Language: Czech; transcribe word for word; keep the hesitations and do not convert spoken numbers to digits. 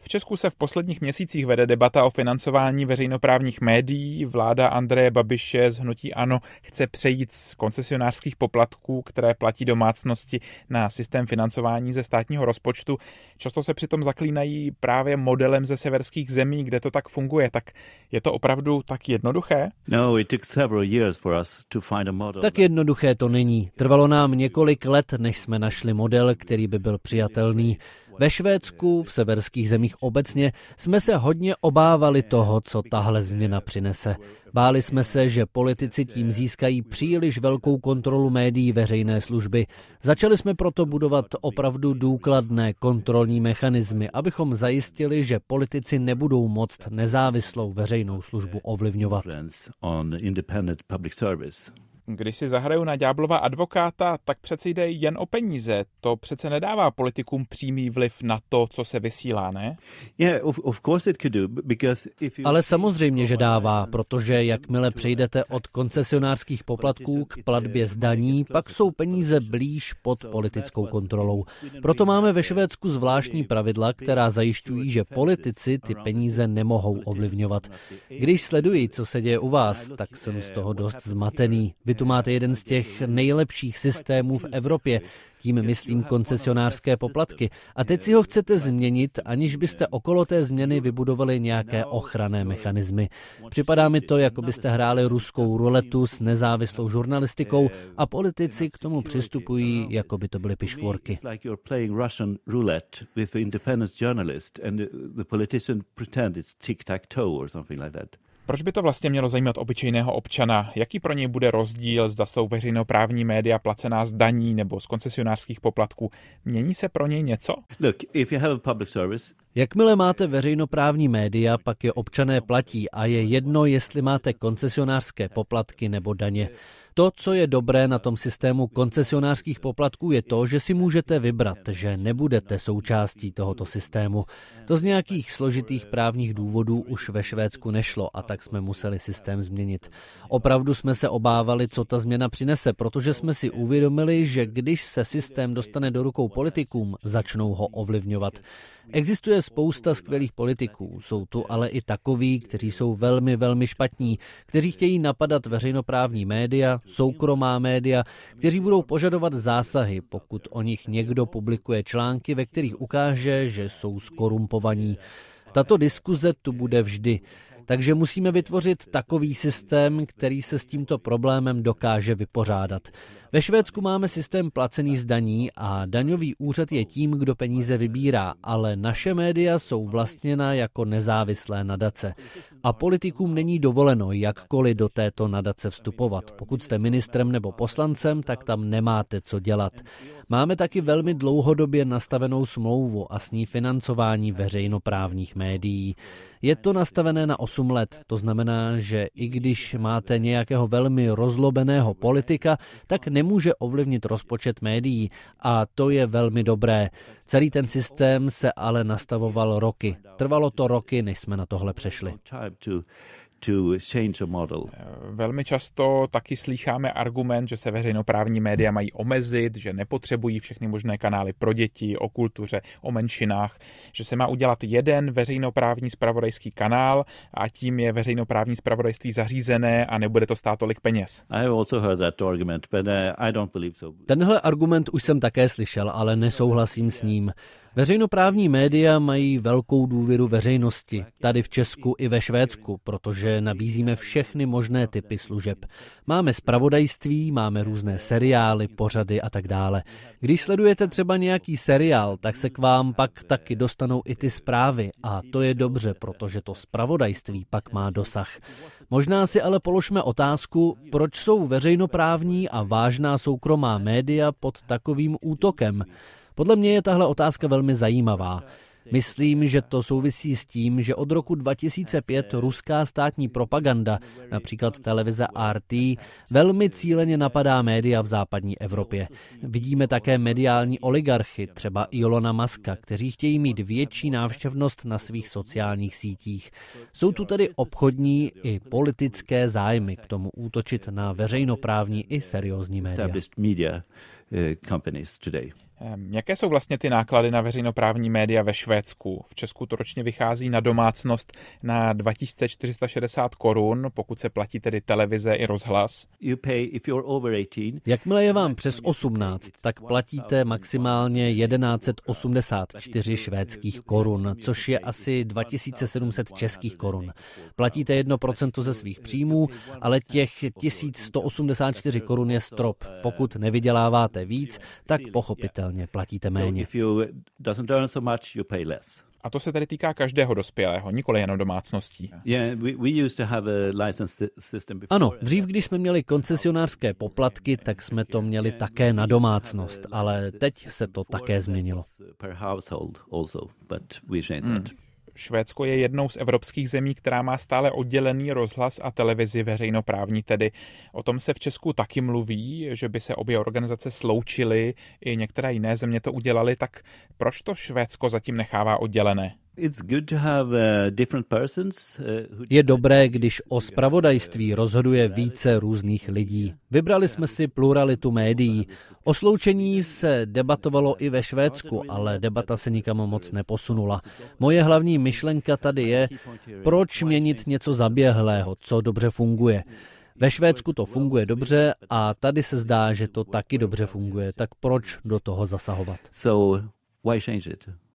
V Česku se v posledních měsících vede debata o financování veřejnoprávních médií. Vláda Andreje Babiše z hnutí ANO chce přejít z koncesionářských poplatků, které platí domácnosti, na systém financování ze státního rozpočtu. Často se přitom zaklínají právě modelem ze severských zemí, kde to tak funguje. Tak je to opravdu tak jednoduché? No, it took several years for us to find a model. Tak jednoduché to není. Trvalo nám několik let, než jsme našli model, který by byl přijatelný. Ve Švédsku, v severských zemích obecně, jsme se hodně obávali toho, co tahle změna přinese. Báli jsme se, že politici tím získají příliš velkou kontrolu médií veřejné služby. Začali jsme proto budovat opravdu důkladné kontrolní mechanismy, abychom zajistili, že politici nebudou moct nezávislou veřejnou službu ovlivňovat. Když si zahraju na ďáblova advokáta, tak přeci jde jen o peníze. To přece nedává politikům přímý vliv na to, co se vysílá, ne? Ale samozřejmě, že dává, protože jakmile přejdete od koncesionářských poplatků k platbě z daní, pak jsou peníze blíž pod politickou kontrolou. Proto máme ve Švédsku zvláštní pravidla, která zajišťují, že politici ty peníze nemohou ovlivňovat. Když sleduji, co se děje u vás, tak jsem z toho dost zmatený. Vy tu máte jeden z těch nejlepších systémů v Evropě, tím myslím koncesionářské poplatky. A teď si ho chcete změnit, aniž byste okolo té změny vybudovali nějaké ochranné mechanismy. Připadá mi to, jako byste hráli ruskou ruletu s nezávislou žurnalistikou a politici k tomu přistupují, jako by to byly piškvorky. Proč by to vlastně mělo zajímat obyčejného občana? Jaký pro něj bude rozdíl, zda jsou veřejnoprávní média placená z daní nebo z koncesionářských poplatků? Mění se pro něj něco? Look, if you have a public service, jakmile máte veřejnoprávní média, pak je občané platí a je jedno, jestli máte koncesionářské poplatky nebo daně. To, co je dobré na tom systému koncesionářských poplatků, je to, že si můžete vybrat, že nebudete součástí tohoto systému. To z nějakých složitých právních důvodů už ve Švédsku nešlo a tak jsme museli systém změnit. Opravdu jsme se obávali, co ta změna přinese, protože jsme si uvědomili, že když se systém dostane do rukou politikům, začnou ho ovlivňovat. Existuje spousta skvělých politiků, jsou tu ale i takoví, kteří jsou velmi, velmi špatní, kteří chtějí napadat veřejnoprávní média, soukromá média, kteří budou požadovat zásahy, pokud o nich někdo publikuje články, ve kterých ukáže, že jsou zkorumpovaní. Tato diskuze tu bude vždy. Takže musíme vytvořit takový systém, který se s tímto problémem dokáže vypořádat. Ve Švédsku máme systém placený z daní a daňový úřad je tím, kdo peníze vybírá, ale naše média jsou vlastněna jako nezávislé nadace. A politikům není dovoleno jakkoliv do této nadace vstupovat. Pokud jste ministrem nebo poslancem, tak tam nemáte co dělat. Máme taky velmi dlouhodobě nastavenou smlouvu a s ní financování veřejnoprávních médií. Je to nastavené na osm let, to znamená, že i když máte nějakého velmi rozlobeného politika, tak nemůže ovlivnit rozpočet médií a to je velmi dobré. Celý ten systém se ale nastavoval roky. Trvalo to roky, než jsme na tohle přešli. Velmi často taky slýcháme argument, že se veřejnoprávní média mají omezit, že nepotřebují všechny možné kanály pro děti, o kultuře, o menšinách, že se má udělat jeden veřejnoprávní zpravodajský kanál a tím je veřejnoprávní zpravodajství zařízené a nebude to stát tolik peněz. Tenhle argument už jsem také slyšel, ale nesouhlasím s ním. Veřejnoprávní média mají velkou důvěru veřejnosti, tady v Česku i ve Švédsku, protože nabízíme všechny možné typy služeb. Máme zpravodajství, máme různé seriály, pořady a tak dále. Když sledujete třeba nějaký seriál, tak se k vám pak taky dostanou i ty zprávy a to je dobře, protože to zpravodajství pak má dosah. Možná si ale položme otázku, proč jsou veřejnoprávní a vážná soukromá média pod takovým útokem. Podle mě je tahle otázka velmi zajímavá. Myslím, že to souvisí s tím, že od roku dva tisíce pět ruská státní propaganda, například televize R T, velmi cíleně napadá média v západní Evropě. Vidíme také mediální oligarchy, třeba Ilona Muska, kteří chtějí mít větší návštěvnost na svých sociálních sítích. Jsou tu tedy obchodní i politické zájmy k tomu útočit na veřejnoprávní i seriózní média. Jaké jsou vlastně ty náklady na veřejnoprávní média ve Švédsku? V Česku to ročně vychází na domácnost na dva tisíce čtyři sta šedesát korun, pokud se platí tedy televize i rozhlas. Jakmile je vám přes osmnáct, tak platíte maximálně tisíc sto osmdesát čtyři švédských korun, což je asi dva tisíce sedm set českých korun. Platíte jedno procento ze svých příjmů, ale těch tisíc sto osmdesát čtyři korun je strop. Pokud nevyděláváte víc, tak pochopitelně platíte méně. A to se tedy týká každého dospělého, nikoli jenom domácností. Ano, dřív, když jsme měli koncesionářské poplatky, tak jsme to měli také na domácnost, ale teď se to také změnilo. Hmm. Švédsko je jednou z evropských zemí, která má stále oddělený rozhlas a televizi veřejnoprávní tedy. O tom se v Česku taky mluví, že by se obě organizace sloučily, i některé jiné země to udělaly, tak proč to Švédsko zatím nechává oddělené? Je dobré, když o zpravodajství rozhoduje více různých lidí. Vybrali jsme si pluralitu médií. O sloučení se debatovalo i ve Švédsku, ale debata se nikam moc neposunula. Moje hlavní myšlenka tady je, proč měnit něco zaběhlého, co dobře funguje. Ve Švédsku to funguje dobře a tady se zdá, že to taky dobře funguje, tak proč do toho zasahovat? So why change it?